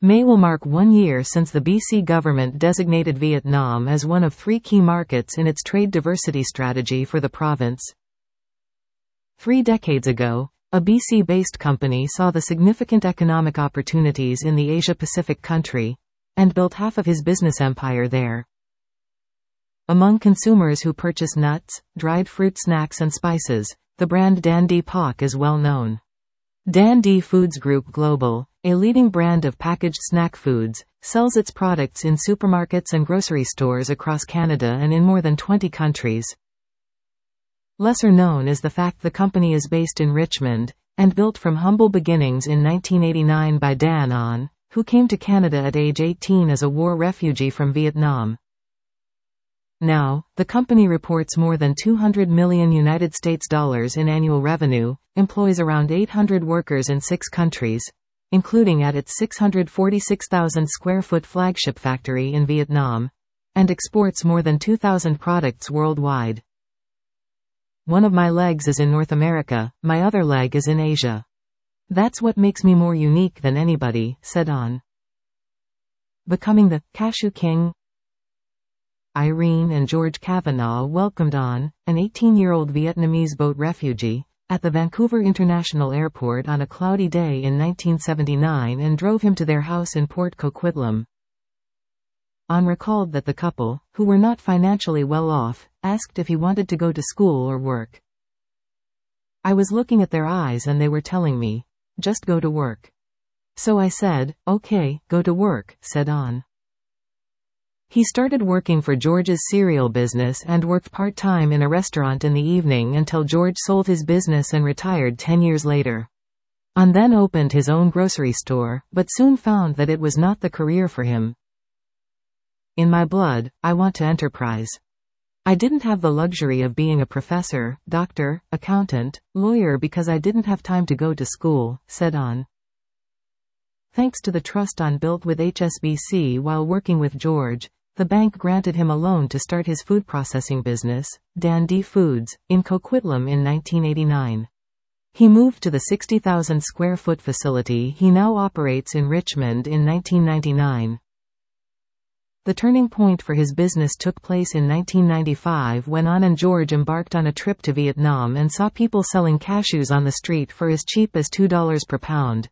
May will mark 1 year since the BC government designated Vietnam as one of 3 key markets in its trade diversity strategy for the province. 3 decades ago, a BC-based company saw the significant economic opportunities in the Asia-Pacific country, and built half of his business empire there. Among consumers who purchase nuts, dried fruit snacks and spices, the brand Dan Di Pak is well known. Dan Di Foods Group Global, a leading brand of packaged snack foods, sells its products in supermarkets and grocery stores across Canada and in more than 20 countries. Lesser known is the fact the company is based in Richmond, and built from humble beginnings in 1989 by Dan On, who came to Canada at age 18 as a war refugee from Vietnam. Now, the company reports more than $200 million in annual revenue, employs around 800 workers in 6 countries, including at its 646,000 square foot flagship factory in Vietnam, and exports more than 2,000 products worldwide. One of my legs is in North America, my other leg is in Asia. That's what makes me more unique than anybody, said On. Becoming the Cashew King. Irene and George Kavanaugh welcomed On, an 18-year-old Vietnamese boat refugee, at the Vancouver International Airport on a cloudy day in 1979 and drove him to their house in Port Coquitlam. On recalled that the couple, who were not financially well off, asked if he wanted to go to school or work. I was looking at their eyes and they were telling me, just go to work. So I said, okay, go to work, said On. He started working for George's cereal business and worked part-time in a restaurant in the evening until George sold his business and retired 10 years later. On then opened his own grocery store, but soon found that it was not the career for him. In my blood, I want to enterprise. I didn't have the luxury of being a professor, doctor, accountant, lawyer because I didn't have time to go to school, said On. Thanks to the trust On built with HSBC while working with George, the bank granted him a loan to start his food processing business, Dan Di Foods, in Coquitlam in 1989. He moved to the 60,000 square foot facility he now operates in Richmond in 1999. The turning point for his business took place in 1995 when On and George embarked on a trip to Vietnam and saw people selling cashews on the street for as cheap as $2 per pound.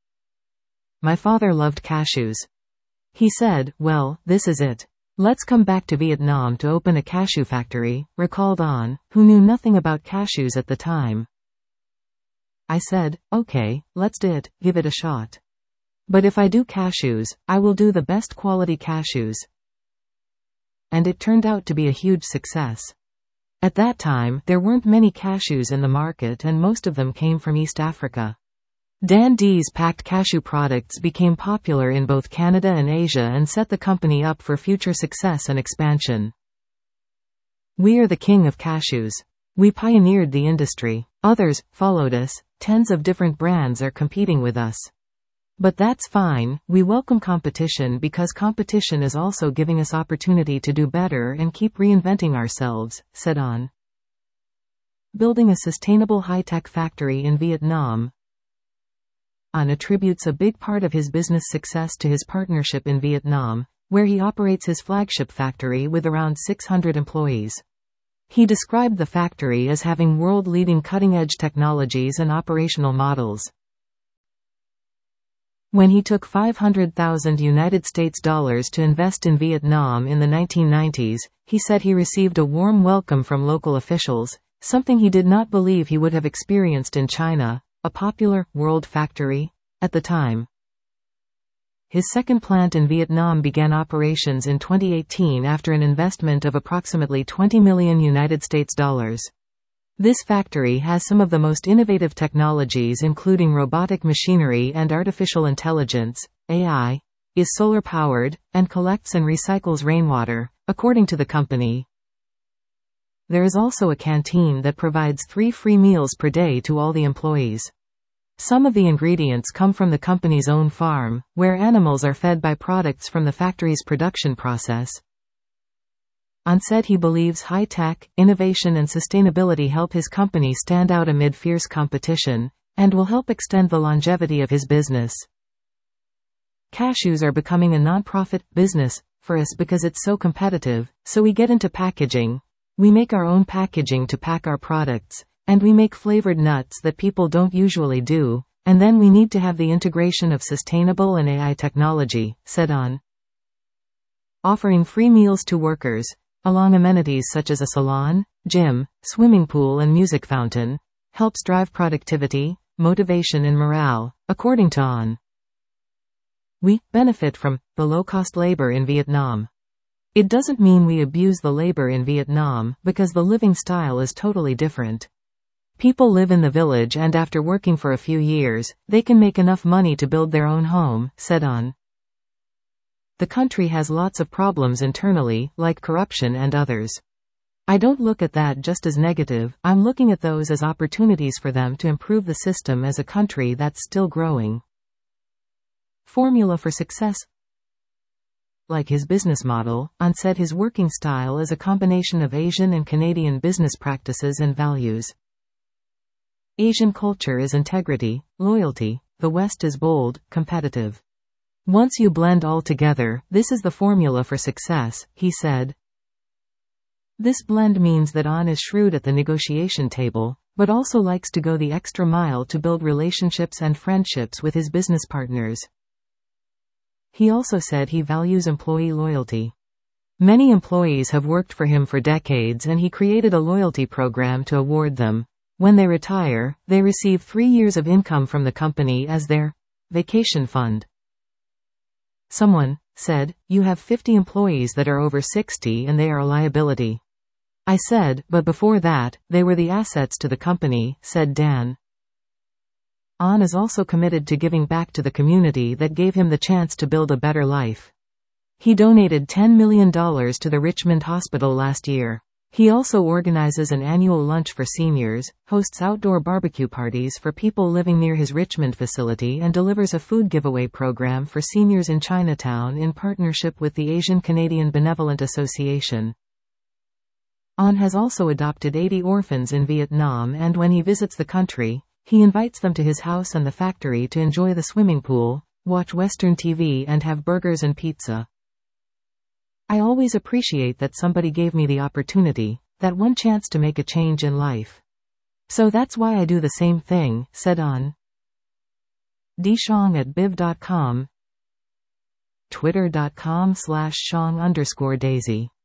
My father loved cashews. He said, well, this is it. Let's come back to Vietnam to open a cashew factory, recalled On, who knew nothing about cashews at the time. I said, okay, let's do it, give it a shot. But if I do cashews, I will do the best quality cashews. And it turned out to be a huge success. At that time, there weren't many cashews in the market and most of them came from East Africa. Dan Di's packed cashew products became popular in both Canada and Asia and set the company up for future success and expansion. We are the king of cashews. We pioneered the industry. Others followed us. Tens of different brands are competing with us. But that's fine, we welcome competition because competition is also giving us opportunity to do better and keep reinventing ourselves, said On. Building a sustainable high-tech factory in Vietnam. On attributes a big part of his business success to his partnership in Vietnam, where he operates his flagship factory with around 600 employees. He described the factory as having world-leading cutting-edge technologies and operational models. When he took $500,000 to invest in Vietnam in the 1990s, he said he received a warm welcome from local officials, something he did not believe he would have experienced in China, a popular world factory at the time. His second plant in Vietnam began operations in 2018 after an investment of approximately $20 million. This factory has some of the most innovative technologies including robotic machinery and artificial intelligence, AI, is solar-powered, and collects and recycles rainwater, according to the company. There is also a canteen that provides 3 free meals per day to all the employees. Some of the ingredients come from the company's own farm, where animals are fed by products from the factory's production process. On said he believes high-tech, innovation and sustainability help his company stand out amid fierce competition, and will help extend the longevity of his business. Cashews are becoming a non-profit business for us because it's so competitive, so we get into packaging. We make our own packaging to pack our products, and we make flavored nuts that people don't usually do, and then we need to have the integration of sustainable and AI technology, said On. Offering free meals to workers, along amenities such as a salon, gym, swimming pool and music fountain, helps drive productivity, motivation and morale, according to On. We benefit from the low-cost labor in Vietnam. It doesn't mean we abuse the labor in Vietnam, because the living style is totally different. People live in the village and after working for a few years, they can make enough money to build their own home, said On. The country has lots of problems internally, like corruption and others. I don't look at that just as negative, I'm looking at those as opportunities for them to improve the system as a country that's still growing. Formula for success. Like his business model, On said his working style is a combination of Asian and Canadian business practices and values. Asian culture is integrity, loyalty. The West is bold, competitive. Once you blend all together, this is the formula for success, he said. This blend means that On is shrewd at the negotiation table, but also likes to go the extra mile to build relationships and friendships with his business partners. He also said he values employee loyalty. Many employees have worked for him for decades and he created a loyalty program to award them. When they retire, they receive 3 years of income from the company as their vacation fund. Someone said, "You have 50 employees that are over 60 and they are a liability." I said, "But before that, they were the assets to the company," said Dan. On is also committed to giving back to the community that gave him the chance to build a better life. He donated $10 million to the Richmond Hospital last year. He also organizes an annual lunch for seniors, hosts outdoor barbecue parties for people living near his Richmond facility and delivers a food giveaway program for seniors in Chinatown in partnership with the Asian Canadian Benevolent Association. On has also adopted 80 orphans in Vietnam and when he visits the country, he invites them to his house and the factory to enjoy the swimming pool, watch Western TV and have burgers and pizza. I always appreciate that somebody gave me the opportunity, that one chance to make a change in life. So that's why I do the same thing, said On. dshong@biv.com, twitter.com/shong_daisy